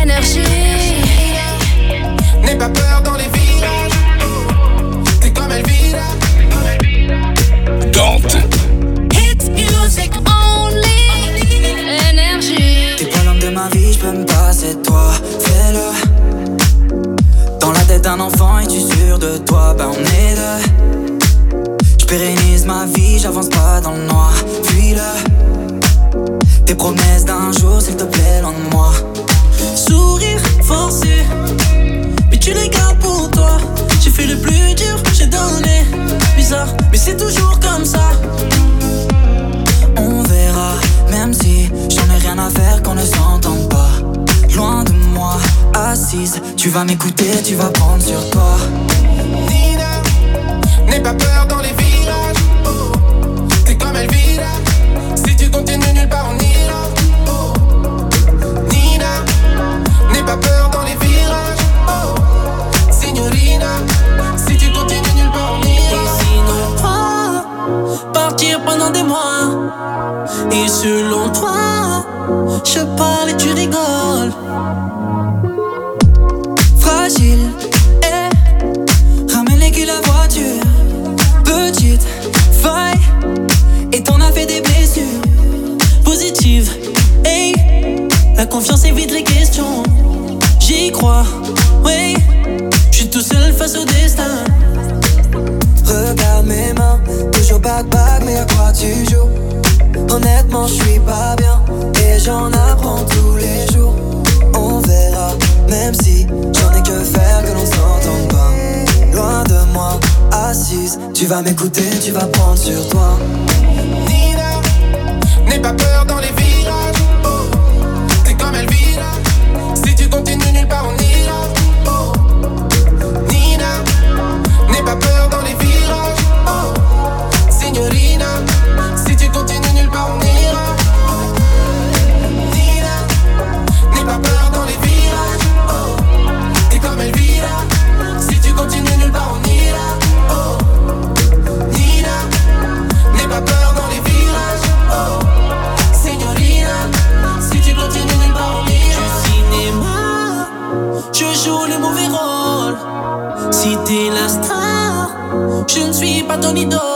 énergie. N'aie pas peur dans les virages. T'es comme Elvira. Dante. Hit music only. Énergie. T'es pas l'homme de ma vie, j'peux me passer de toi. Fais-le. Dans la tête d'un enfant, es-tu sûr de toi? Ben on est deux. J'pérennise ma vie, j'avance pas dans le noir. Fuis-le. Tes promesses d'un jour, s'il te plaît, loin de moi. Sourire forcé, mais tu les gardes pour toi. J'ai fait le plus dur, j'ai donné. Bizarre, mais c'est toujours comme ça. On verra, même si j'en ai rien à faire qu'on ne s'entende pas. Loin de moi, assise, tu vas m'écouter, tu vas prendre sur toi. Nina, n'aie pas peur dans les virages. T'es comme Elvira. Si tu continues nulle part on ira. Nina, n'aie pas peur dans les virages. Signorina, si tu continues nulle part on ira. Et sinon toi, partir pendant des mois. Et selon toi, je parle et tu rigoles. Fragile, ramène les culs la voiture. Petite faille, et t'en as fait des blessures. Positive, hey, la confiance évite les questions. J'y crois, oui, j'suis tout seul face au destin. Regarde mes mains, toujours back mais à quoi tu joues? Honnêtement j'suis pas bien, et j'en apprends tous les jours. On verra, même si j'en ai que faire que l'on s'entende pas. Loin de moi, assise, tu vas m'écouter, tu vas prendre sur toi. Nina, n'aie pas peur dans les virages. T'es comme Elvira. Si tu continues nulle part on ira. Nina, n'aie pas peur dans les virages. Signorina, si tu continues nulle part on ira. Nina, n'aie pas peur dans les virages. T'es comme Elvira. Si tu continues nulle part on ira. Nina, n'aie pas peur dans les virages. Signorina, si tu continues nulle part on ira. Du cinéma, je joue le mauvais rôle. Si t'es la star, je ne suis pas ton idole.